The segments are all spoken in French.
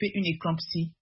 développer une éclampsie?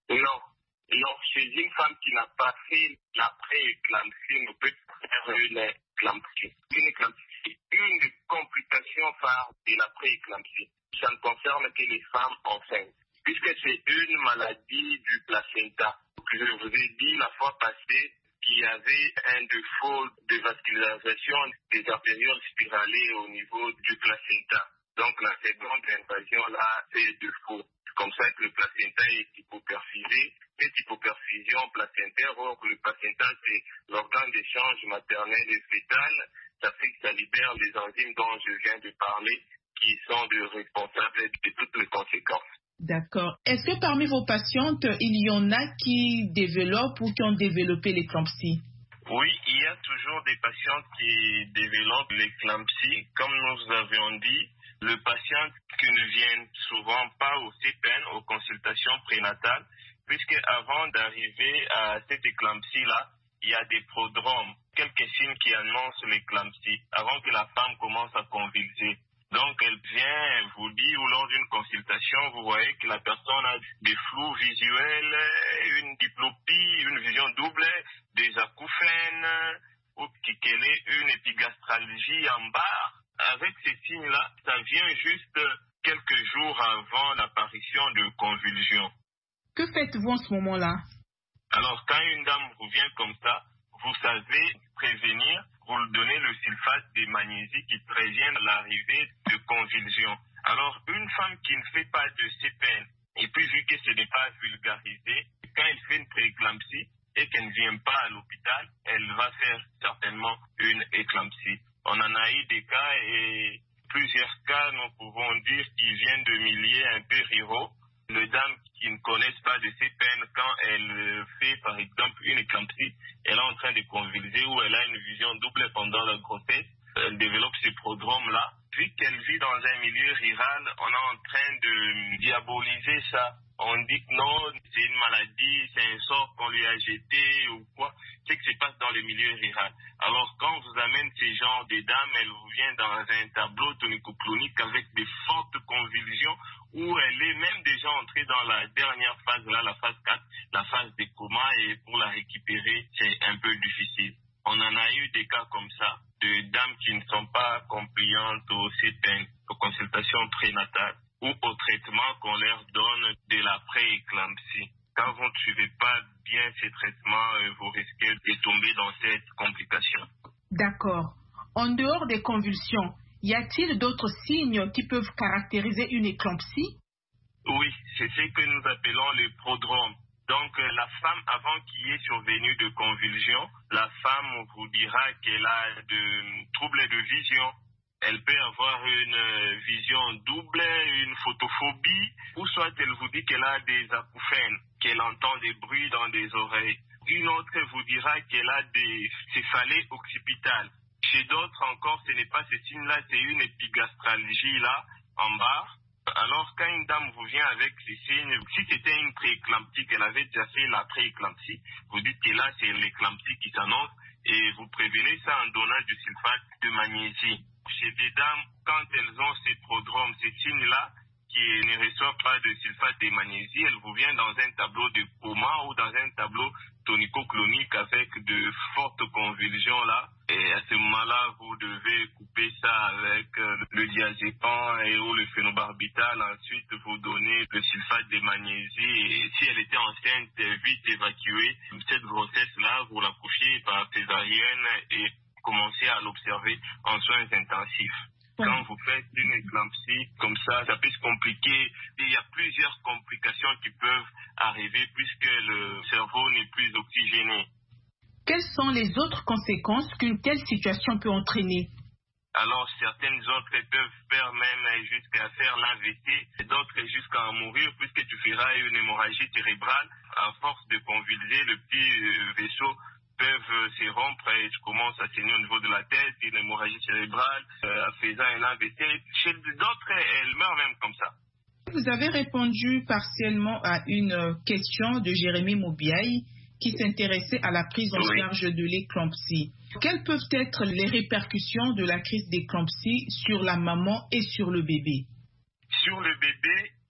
Non, chez une femme qui n'a pas fait la pré-éclampsie, on peut faire une éclampsie. Une éclampsie, c'est une des complications phares de la pré-éclampsie. Ça ne concerne que les femmes enceintes, puisque c'est une maladie du placenta. Je vous ai dit la fois passée qu'il y avait un défaut de vascularisation des artérioles spiralées au niveau du placenta. Donc la seconde invasion là, c'est défaut. Comme ça que le placenta est hypoperfusé. Cette hypoperfusion placentaire, or le placenta c'est l'organe d'échange maternel et fœtal, ça fait que ça libère les enzymes dont je viens de parler, qui sont responsables de toutes les conséquences. D'accord. Est-ce que parmi vos patientes, il y en a qui développent ou qui ont développé l'éclampsie? Oui, il y a toujours des patients qui développent l'éclampsie. Comme nous avions dit, le patient qui ne vient souvent pas au CPN, aux consultations prénatales, puisque avant d'arriver à cette éclampsie-là, il y a des prodromes, quelques signes qui annoncent l'éclampsie, avant que la femme commence à convulser. Donc, elle vient vous dire, ou lors d'une consultation, vous voyez que la personne a des flous visuels, une diplopie, une vision double, des acouphènes, ou qu'elle ait une épigastralgie en bas. Avec ces signes-là, ça vient juste quelques jours avant l'apparition de convulsions. Que faites-vous en ce moment-là? Alors, quand une dame vous vient comme ça, vous savez prévenir, vous lui donnez le sulfate de magnésie qui prévient l'arrivée de convulsions. Alors, une femme qui ne fait pas de CPN, et puis vu que ce n'est pas vulgarisé, quand elle fait une prééclampsie et qu'elle ne vient pas à l'hôpital, elle va faire certainement une éclampsie. On en a eu des cas et plusieurs cas, nous pouvons dire, qui viennent de milieux un peu ruraux. Les dames qui ne connaissent pas de CPN, quand elle fait par exemple une éclampsie, elle est en train de convulser ou elle a une vision double pendant la grossesse, elle développe ces prodromes-là. Puis qu'elle vit dans un milieu rural, on est en train de diaboliser ça. On dit que non, c'est une maladie, c'est un sort qu'on lui a jeté ou quoi. C'est que se passe dans le milieu rural. Alors quand vous amène ces genres de dames, elle vous vient dans un tableau tonico-clonique avec des fortes convulsions où elle est même déjà entrée dans la dernière phase, là, la phase 4, la phase des comas, et pour la récupérer, c'est un peu difficile. On en a eu des cas comme ça, de dames qui ne sont pas compliantes au CPN, aux consultations prénatales, ou au traitement qu'on leur donne de la pré-éclampsie. Quand vous ne suivez pas bien ces traitements, vous risquez de tomber dans cette complication. D'accord. En dehors des convulsions, y a-t-il d'autres signes qui peuvent caractériser une éclampsie? Oui, c'est ce que nous appelons les prodromes. Donc, la femme, avant qu'il y ait survenu de convulsions, la femme vous dira qu'elle a de troubles de vision. Elle peut avoir une vision double, une photophobie, ou soit elle vous dit qu'elle a des acouphènes, qu'elle entend des bruits dans des oreilles. Une autre vous dira qu'elle a des céphalées occipitales. Chez d'autres encore, ce n'est pas ce signe-là, c'est une épigastralgie là, en bas. Alors, quand une dame vous vient avec ces signes, si c'était une prééclampsie, qu'elle avait déjà fait la prééclampsie, vous dites que là, c'est l'éclampsie qui s'annonce et vous prévenez ça en donnant du sulfate de magnésie. Chez des dames, quand elles ont ces prodromes, ces signes-là, qui ne reçoivent pas de sulfate de magnésie, elles vous viennent dans un tableau de coma ou dans un tableau tonico-clonique avec de fortes convulsions là. Et à ce moment-là, vous devez couper ça avec le diazépam et ou le phénobarbital. Ensuite, vous donnez le sulfate de magnésie. Et si elle était enceinte, vite évacuer cette grossesse-là, vous la couchez par césarienne et commencez à l'observer en soins intensifs. Quand vous faites une éclampsie comme ça peut se compliquer. Il y a plusieurs complications qui peuvent arriver puisque le cerveau n'est plus oxygéné. Quelles sont les autres conséquences qu'une telle situation peut entraîner? Alors, certaines autres peuvent faire même jusqu'à faire l'AVC, d'autres jusqu'à en mourir puisque tu feras une hémorragie cérébrale. À force de convulser, le petit vaisseau peuvent se rompre et tu commences à saigner au niveau de la tête, une hémorragie cérébrale, faisant un AVC. Chez d'autres, elles meurent même comme ça. Vous avez répondu partiellement à une question de Jérémy Moubiaï qui s'intéressait à la prise en charge de l'éclampsie. Quelles peuvent être les répercussions de la crise d'éclampsie sur la maman et sur le bébé? Sur le bébé,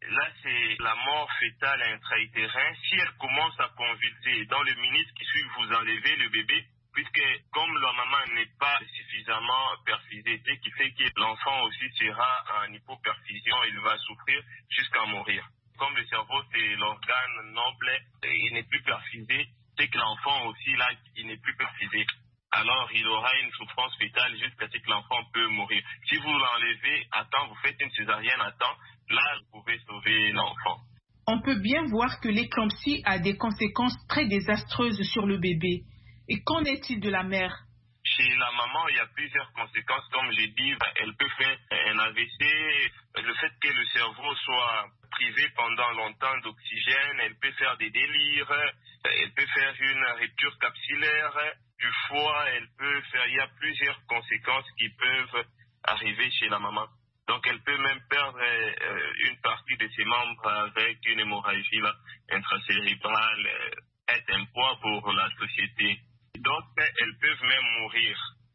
là, c'est la mort fétale intra-utérin. Si elle commence à convulser, dans les minutes qui suivent, vous enlevez le bébé, puisque comme la maman n'est pas suffisamment perfusée, ce qui fait que l'enfant aussi sera en hypoperfusion, il va souffrir jusqu'à mourir. Comme le cerveau, c'est l'organe noble, il n'est plus perfusé, c'est que l'enfant aussi, là, il n'est plus perfusé. Alors, il aura une souffrance fétale jusqu'à ce que l'enfant peut mourir. Si vous l'enlevez à temps, vous faites une césarienne à temps, là, vous pouvez sauver l'enfant. On peut bien voir que l'éclampsie a des conséquences très désastreuses sur le bébé. Et qu'en est-il de la mère? Chez la maman, il y a plusieurs conséquences. Comme j'ai dit, elle peut faire un AVC. Le fait que le cerveau soit privé pendant longtemps d'oxygène, elle peut faire des délires, elle peut faire une rupture capsulaire du foie, il y a plusieurs conséquences qui peuvent arriver chez la maman. Donc elle peut même perdre une partie de ses membres avec une hémorragie intracérébrale, être un poids pour la société. D'autres, elles peuvent même mourir.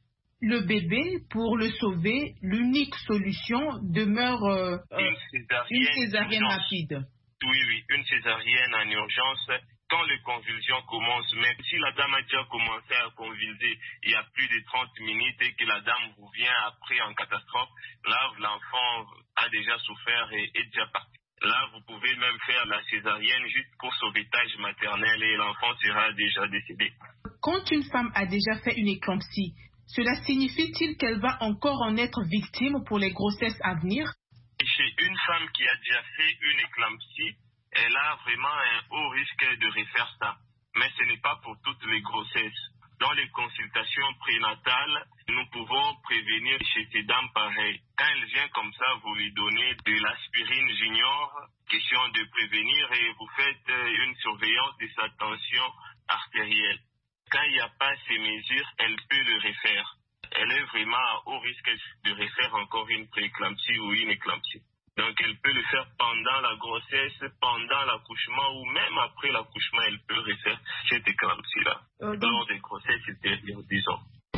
Le bébé, pour le sauver, l'unique solution demeure une césarienne rapide. Oui, une césarienne en urgence. Quand les convulsions commencent, même si la dame a déjà commencé à convulser il y a plus de 30 minutes et que la dame revient après en catastrophe, là, l'enfant a déjà souffert et est déjà parti. Là, vous pouvez même faire la césarienne juste pour sauvetage maternel et l'enfant sera déjà décédé. Quand une femme a déjà fait une éclampsie, cela signifie-t-il qu'elle va encore en être victime pour les grossesses à venir? Chez une femme qui a déjà fait une éclampsie, elle a vraiment un haut risque de refaire ça. Mais ce n'est pas pour toutes les grossesses. Dans les consultations prénatales, nous pouvons prévenir chez ces dames pareilles. Quand elle vient comme ça, vous lui donnez de l'aspirine junior, question de prévenir, et vous faites une surveillance de sa tension artérielle. Quand il n'y a pas ces mesures, elle peut le refaire. Elle est vraiment à haut risque de refaire encore une prééclampsie ou une éclampsie. Donc elle peut le faire pendant la grossesse, pendant l'accouchement ou même après l'accouchement, elle peut refaire cette éclampsie-là. Lors des grossesses ultérieures, disons.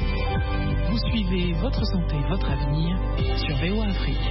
Vous suivez Votre Santé, Votre Avenir sur VOA Afrique.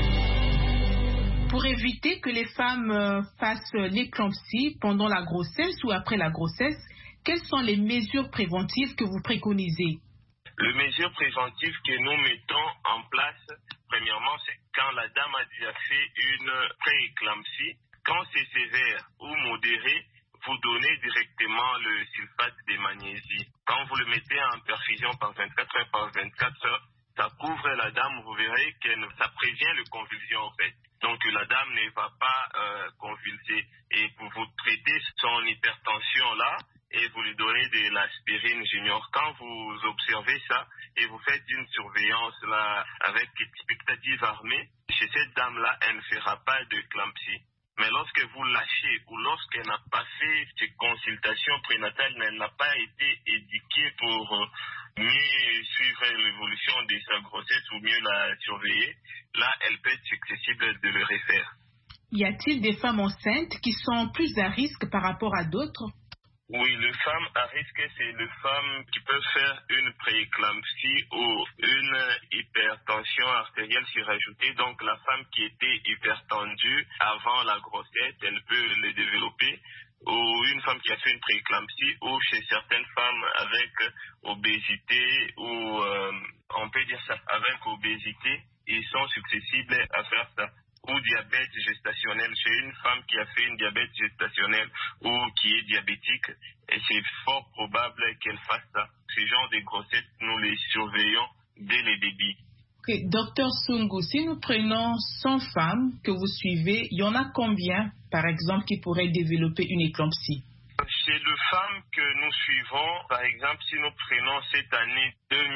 Pour éviter que les femmes fassent l'éclampsie pendant la grossesse ou après la grossesse, quelles sont les mesures préventives que vous préconisez? Les mesures préventives que nous mettons en place, premièrement, c'est quand la dame a déjà fait une prééclampsie. Quand c'est sévère ou modéré, vous donnez directement le sulfate de magnésie. Quand vous le mettez en perfusion par 24 heures par 24 heures, ça couvre la dame, vous verrez que ça prévient les convulsions en fait. Donc la dame ne va pas convulser. Et pour vous traiter son hypertension là, et vous lui donnez de l'aspirine junior. Quand vous observez ça et vous faites une surveillance là avec expectative armée, chez cette dame-là, elle ne fera pas de clampsie. Mais lorsque vous lâchez ou lorsqu'elle n'a pas fait ces consultations prénatales, elle n'a pas été éduquée pour mieux suivre l'évolution de sa grossesse ou mieux la surveiller, là, elle peut être susceptible de le refaire. Y a-t-il des femmes enceintes qui sont plus à risque par rapport à d'autres? Oui, les femmes à risque, c'est les femmes qui peuvent faire une prééclampsie ou une hypertension artérielle surajoutée. Donc, la femme qui était hypertendue avant la grossesse, elle peut le développer. Ou une femme qui a fait une prééclampsie, ou chez certaines femmes avec obésité, ou on peut dire ça, avec obésité, ils sont susceptibles à faire ça. Ou diabète gestationnel, chez une femme qui a fait une diabète gestationnelle ou qui est diabétique, et c'est fort probable qu'elle fasse ça. Ce genre de grossesse, nous les surveillons dès les débuts. Okay. Docteur Sungu, si nous prenons 100 femmes que vous suivez, il y en a combien, par exemple, qui pourraient développer une éclampsie? Chez les femmes que nous suivons, par exemple, si nous prenons cette année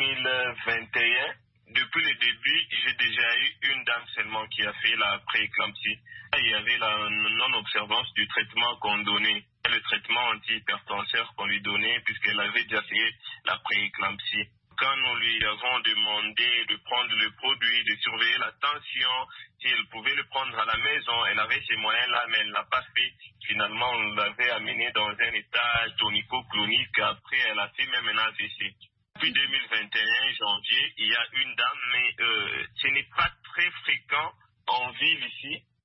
2021, depuis le début, j'ai déjà eu une dame seulement qui a fait la prééclampsie. Il y avait la non-observance du traitement qu'on donnait, le traitement antihypertenseur qu'on lui donnait, puisqu'elle avait déjà fait la prééclampsie. Quand nous lui avons demandé de prendre le produit, de surveiller la tension, si elle pouvait le prendre à la maison, elle avait ces moyens-là, mais elle ne l'a pas fait. Finalement, on l'avait amenée dans un état tonico-clonique. Après, elle a fait même un AVC. Depuis 2021, janvier, il y a une dame, mais ce n'est pas très fréquent en ville ici.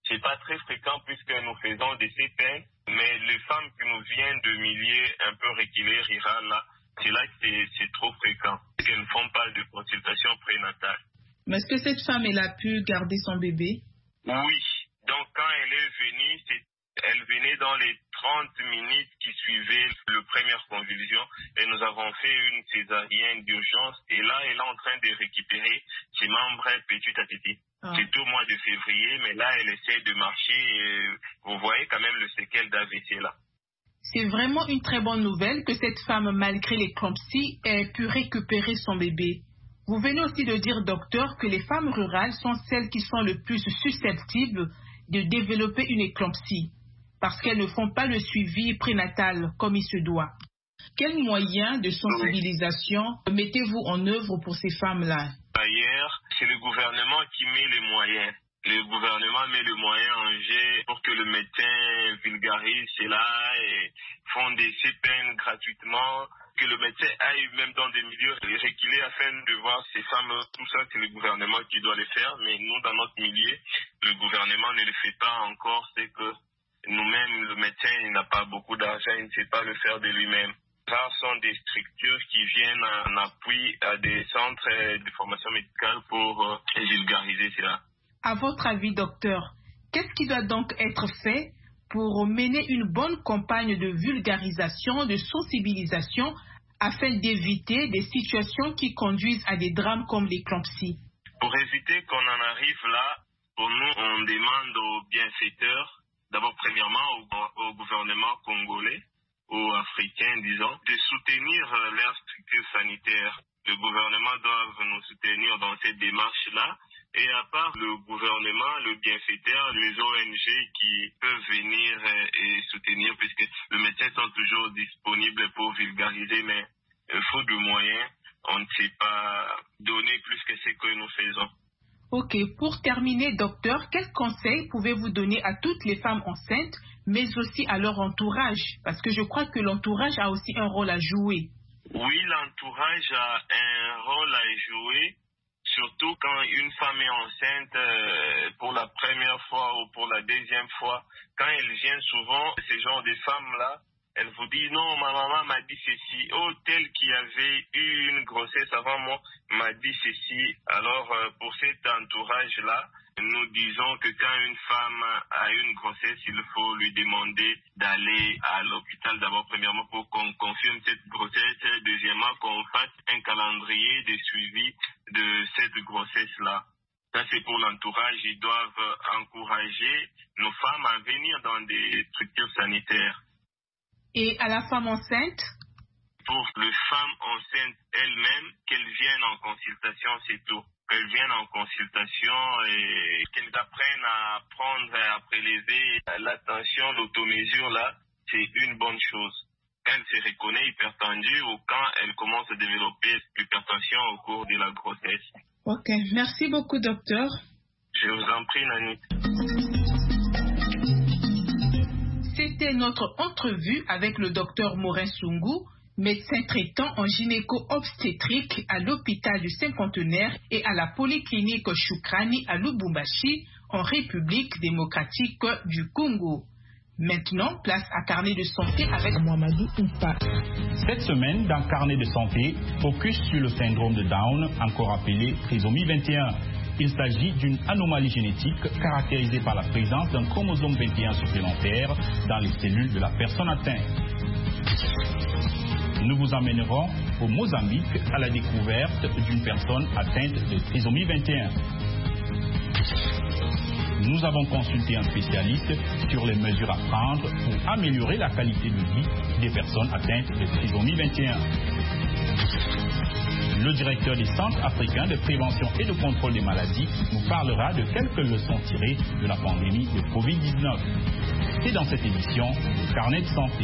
c'est pas très fréquent puisque nous faisons des CPN, mais les femmes qui nous viennent de milieux un peu reculés, rurales, là, c'est là que c'est trop fréquent, qu'elles ne font pas de consultation prénatale. Mais est-ce que cette femme, elle a pu garder son bébé? Oui. Donc, quand elle est venue, elle venait dans les 30 minutes qui suivaient la première convulsion et nous avons fait une césarienne d'urgence et là, elle est en train de récupérer ses membres petit à petit. C'est au mois de février, mais là, elle essaie de marcher et vous voyez quand même le séquel d'AVC là. C'est vraiment une très bonne nouvelle que cette femme, malgré l'éclampsie, ait pu récupérer son bébé. Vous venez aussi de dire, docteur, que les femmes rurales sont celles qui sont le plus susceptibles de développer une éclampsie, parce qu'elles ne font pas le suivi prénatal comme il se doit. Quels moyens de sensibilisation mettez-vous en œuvre pour ces femmes-là? D'ailleurs, c'est le gouvernement qui met les moyens. Le gouvernement met le moyen en jeu pour que le médecin vulgarise cela et font des CPN gratuitement, que le médecin aille même dans des milieux reculés afin de voir ces femmes. Tout ça, c'est le gouvernement qui doit le faire, mais nous, dans notre milieu, le gouvernement ne le fait pas encore. C'est que nous-mêmes, le médecin, il n'a pas beaucoup d'argent, il ne sait pas le faire de lui-même. Rares sont des structures qui viennent en appui à des centres de formation médicale pour vulgariser cela. À votre avis, docteur, qu'est-ce qui doit donc être fait pour mener une bonne campagne de vulgarisation, de sensibilisation, afin d'éviter des situations qui conduisent à des drames comme l'éclampsie? Pour éviter qu'on en arrive là, pour nous, on demande aux bienfaiteurs, d'abord premièrement au gouvernement congolais, aux Africains, disons, de soutenir leurs structures sanitaires. Le gouvernement doit nous soutenir dans cette démarche-là. Et à part le gouvernement, le bienfaiteur, les ONG qui peuvent venir et soutenir, puisque les médecins sont toujours disponibles pour vulgariser, mais faute de moyens, on ne sait pas donner plus que ce que nous faisons. Ok, pour terminer, docteur, quels conseils pouvez-vous donner à toutes les femmes enceintes, mais aussi à leur entourage? Parce que je crois que l'entourage a aussi un rôle à jouer. Oui, l'entourage a un rôle à jouer. Surtout quand une femme est enceinte pour la première fois ou pour la deuxième fois, quand elle vient souvent, ce genre de femmes-là, elle vous dit non, ma maman m'a dit ceci, oh, tel qui avait eu une grossesse avant moi m'a dit ceci. Alors pour cet entourage-là, nous disons que quand une femme a une grossesse, il faut lui demander d'aller à l'hôpital d'abord, premièrement, pour qu'on confirme cette grossesse, deuxièmement, qu'on fasse un calendrier de suivi de cette grossesse-là. Ça, c'est pour l'entourage. Ils doivent encourager nos femmes à venir dans des structures sanitaires. Et à la femme enceinte? Pour les femmes enceintes elles-mêmes, qu'elles viennent en consultation, c'est tout. Qu'elles viennent en consultation et qu'elles apprennent à prendre et à prélever la tension, l'automesure, là, c'est une bonne chose. Quand elle se reconnaît hypertendue ou quand elle commence à développer l'hypertension au cours de la grossesse. Ok, merci beaucoup, docteur. Je vous en prie, Nani. C'était notre entrevue avec le docteur Morin Sungu, médecin traitant en gynéco-obstétrique à l'hôpital du Cinquantenaire et à la polyclinique Shukrani à Lubumbashi, en République démocratique du Congo. Maintenant, place à Carnet de santé avec Mohamedou Oumpa. Cette semaine, dans Carnet de santé, focus sur le syndrome de Down, encore appelé trisomie 21. Il s'agit d'une anomalie génétique caractérisée par la présence d'un chromosome 21 supplémentaire dans les cellules de la personne atteinte. Nous vous emmènerons au Mozambique à la découverte d'une personne atteinte de trisomie 21. Nous avons consulté un spécialiste sur les mesures à prendre pour améliorer la qualité de vie des personnes atteintes de trisomie 21. Le directeur des centres africains de prévention et de contrôle des maladies nous parlera de quelques leçons tirées de la pandémie de Covid-19. Et dans cette émission, Carnet de santé.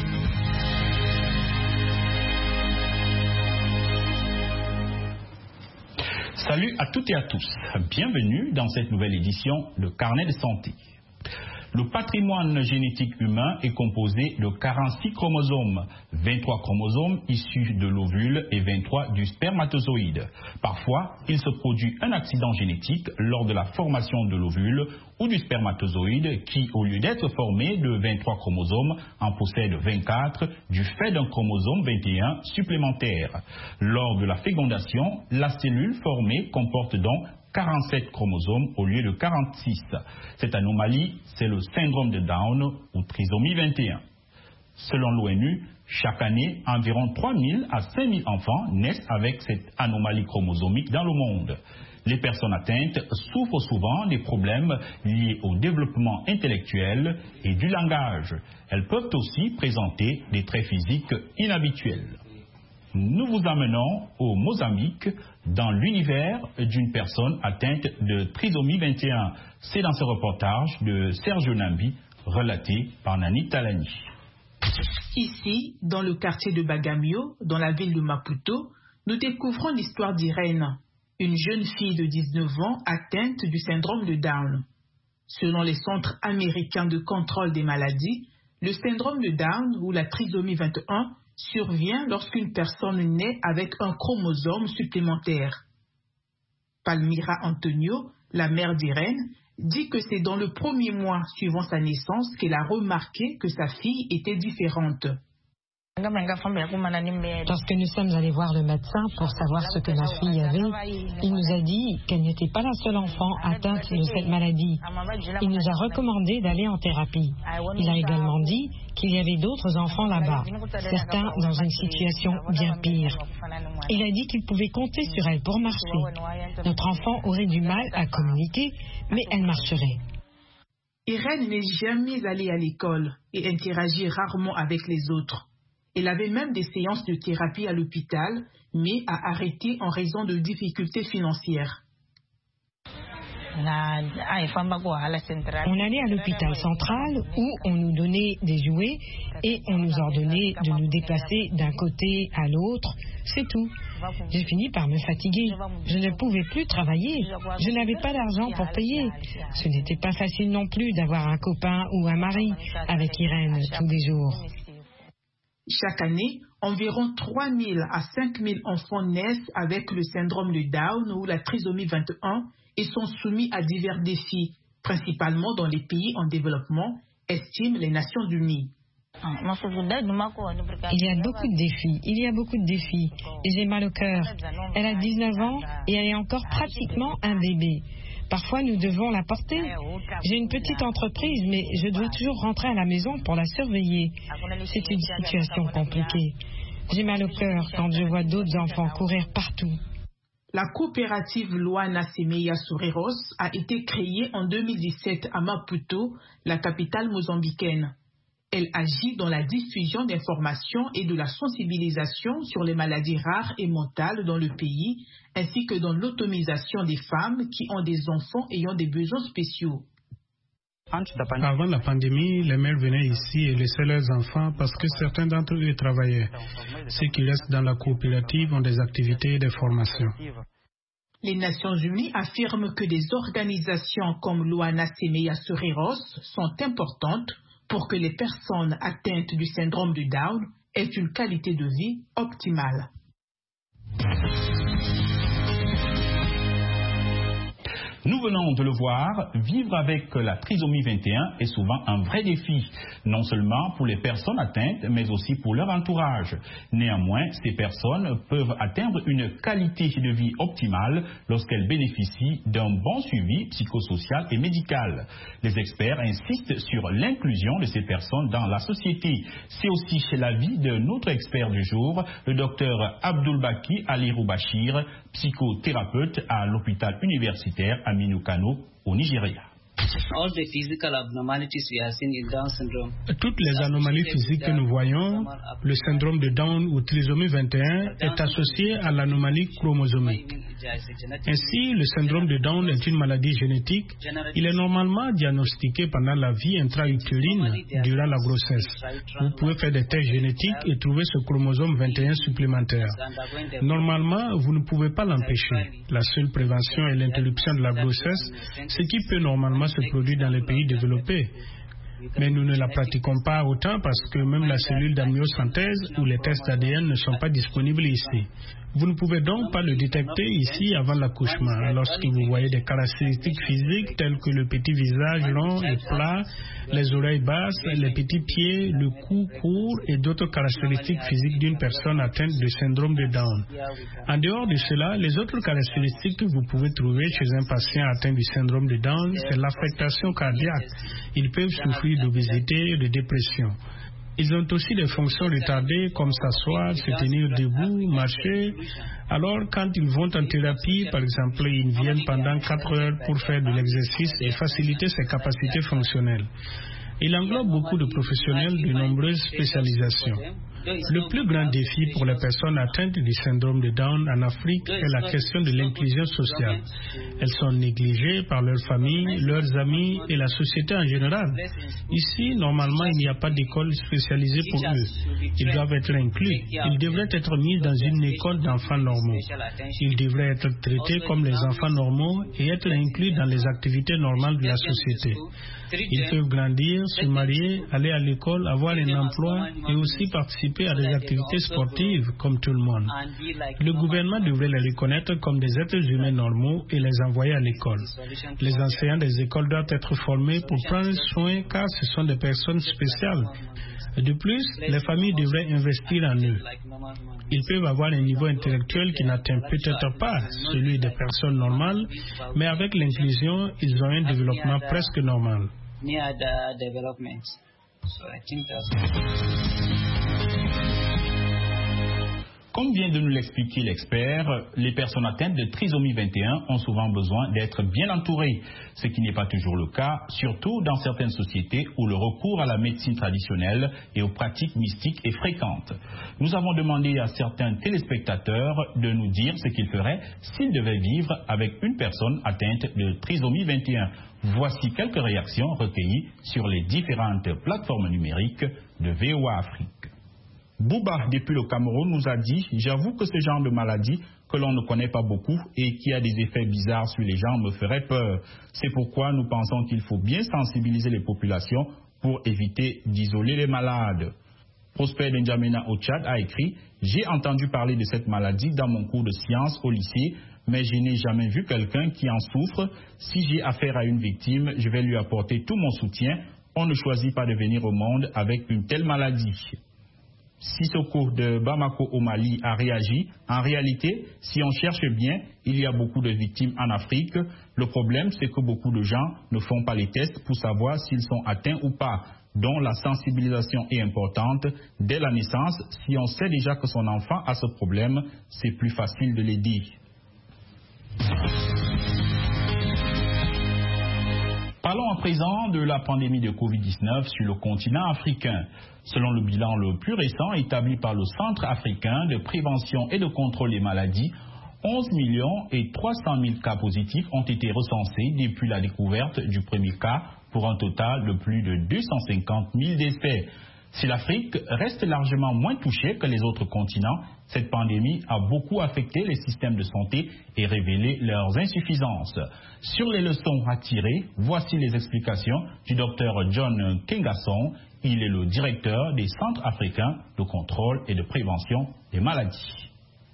Salut à toutes et à tous. Bienvenue dans cette nouvelle édition de Carnet de santé. Le patrimoine génétique humain est composé de 46 chromosomes, 23 chromosomes issus de l'ovule et 23 du spermatozoïde. Parfois, il se produit un accident génétique lors de la formation de l'ovule ou du spermatozoïde qui, au lieu d'être formé de 23 chromosomes, en possède 24 du fait d'un chromosome 21 supplémentaire. Lors de la fécondation, la cellule formée comporte donc 47 chromosomes au lieu de 46. Cette anomalie, c'est le syndrome de Down ou trisomie 21. Selon l'ONU, chaque année, environ 3 000 à 5 000 enfants naissent avec cette anomalie chromosomique dans le monde. Les personnes atteintes souffrent souvent des problèmes liés au développement intellectuel et du langage. Elles peuvent aussi présenter des traits physiques inhabituels. Nous vous amenons au Mozambique dans l'univers d'une personne atteinte de trisomie 21. C'est dans ce reportage de Sergio Nambi, relaté par Nani Talani. Ici, dans le quartier de Bagamio, dans la ville de Maputo, nous découvrons l'histoire d'Irène, une jeune fille de 19 ans atteinte du syndrome de Down. Selon les centres américains de contrôle des maladies, le syndrome de Down ou la trisomie 21 survient lorsqu'une personne naît avec un chromosome supplémentaire. Palmira Antonio, la mère d'Irène, dit que c'est dans le premier mois suivant sa naissance qu'elle a remarqué que sa fille était différente. Lorsque nous sommes allés voir le médecin pour savoir ce que ma fille avait, il nous a dit qu'elle n'était pas la seule enfant atteinte de cette maladie. Il nous a recommandé d'aller en thérapie. Il a également dit qu'il y avait d'autres enfants là-bas, certains dans une situation bien pire. Il a dit qu'il pouvait compter sur elle pour marcher. Notre enfant aurait du mal à communiquer, mais elle marcherait. Irène n'est jamais allée à l'école et interagit rarement avec les autres. Elle avait même des séances de thérapie à l'hôpital, mais a arrêté en raison de difficultés financières. On allait à l'hôpital central où on nous donnait des jouets et on nous ordonnait de nous déplacer d'un côté à l'autre, c'est tout. J'ai fini par me fatiguer. Je ne pouvais plus travailler. Je n'avais pas d'argent pour payer. Ce n'était pas facile non plus d'avoir un copain ou un mari avec Irène tous les jours. Chaque année, environ 3 000 à 5 000 enfants naissent avec le syndrome de Down ou la trisomie 21 et sont soumis à divers défis, principalement dans les pays en développement, estiment les Nations Unies. Il y a beaucoup de défis et j'ai mal au cœur. Elle a 19 ans et elle est encore pratiquement un bébé. Parfois, nous devons la porter. J'ai une petite entreprise, mais je dois toujours rentrer à la maison pour la surveiller. C'est une situation compliquée. J'ai mal au cœur quand je vois d'autres enfants courir partout. La coopérative Luana Semeya Soreros a été créée en 2017 à Maputo, la capitale mozambicaine. Elle agit dans la diffusion d'informations et de la sensibilisation sur les maladies rares et mentales dans le pays, ainsi que dans l'autonomisation des femmes qui ont des enfants ayant des besoins spéciaux. Avant la pandémie, les mères venaient ici et laissaient leurs enfants parce que certains d'entre eux travaillaient. Ceux qui restent dans la coopérative ont des activités et des formations. Les Nations Unies affirment que des organisations comme Luana Semeya Soreros sont importantes pour que les personnes atteintes du syndrome de Down aient une qualité de vie optimale. Nous venons de le voir, vivre avec la trisomie 21 est souvent un vrai défi, non seulement pour les personnes atteintes, mais aussi pour leur entourage. Néanmoins, ces personnes peuvent atteindre une qualité de vie optimale lorsqu'elles bénéficient d'un bon suivi psychosocial et médical. Les experts insistent sur l'inclusion de ces personnes dans la société. C'est aussi l'avis de notre expert du jour, le docteur Abdulbaki Aliroubachir, psychothérapeute à l'hôpital universitaire Aminu Kano au Nigeria. Toutes les anomalies physiques que nous voyons, le syndrome de Down ou trisomie 21 est associé à l'anomalie chromosomique. Ainsi, le syndrome de Down est une maladie génétique. Il est normalement diagnostiqué pendant la vie intra-utérine durant la grossesse. Vous pouvez faire des tests génétiques et trouver ce chromosome 21 supplémentaire. Normalement, vous ne pouvez pas l'empêcher. La seule prévention est l'interruption de la grossesse, ce qui peut normalement se produire dans les pays développés. Mais nous ne la pratiquons pas autant parce que même la cellule d'amniosynthèse ou les tests d'ADN ne sont pas disponibles ici. Vous ne pouvez donc pas le détecter ici avant l'accouchement. Lorsque vous voyez des caractéristiques physiques telles que le petit visage long et plat, les oreilles basses, les petits pieds, le cou court et d'autres caractéristiques physiques d'une personne atteinte de syndrome de Down. En dehors de cela, les autres caractéristiques que vous pouvez trouver chez un patient atteint du syndrome de Down, c'est l'affectation cardiaque. Ils peuvent souffrir d'obésité et de dépression. Ils ont aussi des fonctions retardées comme s'asseoir, se tenir debout, marcher. Alors, quand ils vont en thérapie, par exemple, ils viennent pendant 4 heures pour faire de l'exercice et faciliter ses capacités fonctionnelles. Il englobe beaucoup de professionnels de nombreuses spécialisations. Le plus grand défi pour les personnes atteintes du syndrome de Down en Afrique est la question de l'inclusion sociale. Elles sont négligées par leurs familles, leurs amis et la société en général. Ici, normalement, il n'y a pas d'école spécialisée pour eux. Ils doivent être inclus. Ils devraient être mis dans une école d'enfants normaux. Ils devraient être traités comme les enfants normaux et être inclus dans les activités normales de la société. Ils peuvent grandir, se marier, aller à l'école, avoir un emploi et aussi participer à des activités sportives comme tout le monde. Le gouvernement devrait les reconnaître comme des êtres humains normaux et les envoyer à l'école. Les enseignants des écoles doivent être formés pour prendre soin car ce sont des personnes spéciales. De plus, les familles devraient investir en eux. Ils peuvent avoir un niveau intellectuel qui n'atteint peut-être pas celui des personnes normales, mais avec l'inclusion, ils ont un développement presque normal. Comme vient de nous l'expliquer l'expert, les personnes atteintes de trisomie 21 ont souvent besoin d'être bien entourées, ce qui n'est pas toujours le cas, surtout dans certaines sociétés où le recours à la médecine traditionnelle et aux pratiques mystiques est fréquente. Nous avons demandé à certains téléspectateurs de nous dire ce qu'ils feraient s'ils devaient vivre avec une personne atteinte de trisomie 21. Voici quelques réactions recueillies sur les différentes plateformes numériques de VOA Afrique. Bouba, depuis le Cameroun, nous a dit « J'avoue que ce genre de maladie que l'on ne connaît pas beaucoup et qui a des effets bizarres sur les gens me ferait peur. C'est pourquoi nous pensons qu'il faut bien sensibiliser les populations pour éviter d'isoler les malades. » Prosper N'Djamena au Tchad a écrit « J'ai entendu parler de cette maladie dans mon cours de sciences au lycée, mais je n'ai jamais vu quelqu'un qui en souffre. Si j'ai affaire à une victime, je vais lui apporter tout mon soutien. On ne choisit pas de venir au monde avec une telle maladie. » Sissoko de Bamako au Mali a réagi. En réalité, si on cherche bien, il y a beaucoup de victimes en Afrique. Le problème, c'est que beaucoup de gens ne font pas les tests pour savoir s'ils sont atteints ou pas. Donc la sensibilisation est importante. Dès la naissance, si on sait déjà que son enfant a ce problème, c'est plus facile de l'aider. Parlons à présent de la pandémie de Covid-19 sur le continent africain. Selon le bilan le plus récent établi par le Centre africain de prévention et de contrôle des maladies, 11 300 000 cas positifs ont été recensés depuis la découverte du premier cas pour un total de plus de 250 000 décès. Si l'Afrique reste largement moins touchée que les autres continents, cette pandémie a beaucoup affecté les systèmes de santé et révélé leurs insuffisances. Sur les leçons à tirer, voici les explications du Dr John Kengasson. Il est le directeur des Centres africains de contrôle et de prévention des maladies.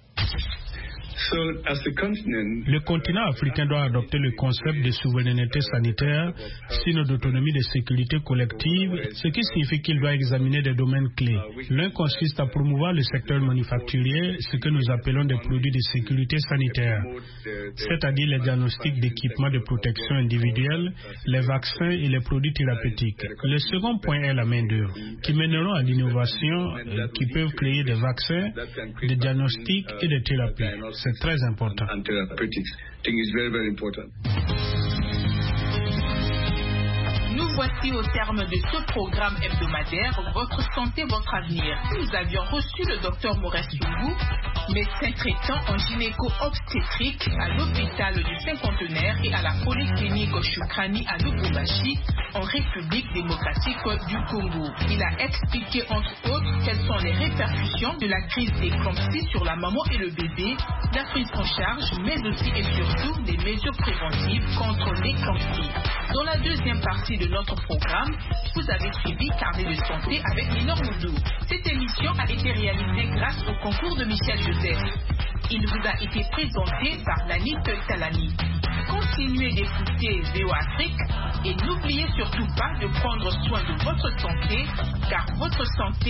Le continent africain doit adopter le concept de souveraineté sanitaire, sinon d'autonomie de sécurité collective, ce qui signifie qu'il doit examiner des domaines clés. L'un consiste à promouvoir le secteur manufacturier, ce que nous appelons des produits de sécurité sanitaire, c'est-à-dire les diagnostics d'équipements de protection individuelle, les vaccins et les produits thérapeutiques. Le second point est la main-d'œuvre, qui mèneront à l'innovation, qui peuvent créer des vaccins, des diagnostics et des thérapies. C'est très important. Nous voici au terme de ce programme hebdomadaire Votre santé, votre avenir. Nous avions reçu le Dr Maurice Sougou, médecin traitant en gynéco-obstétrique à l'hôpital du Cinquantenaire et à la polyclinique Shukrani à Lubumbashi, en République démocratique du Congo. Il a expliqué entre autres quelles sont les répercussions de la crise d'éclampsie sur la maman et le bébé, la prise en charge, mais aussi et surtout des mesures préventives contre l'éclampsie. Dans la deuxième partie de notre notre programme. Vous avez suivi Carnet de santé avec Minor Moudou. Cette émission a été réalisée grâce au concours de Michel Joseph. Il vous a été présenté par Lanit Talani. Continuez d'écouter VO Afrique et n'oubliez surtout pas de prendre soin de votre santé, car votre santé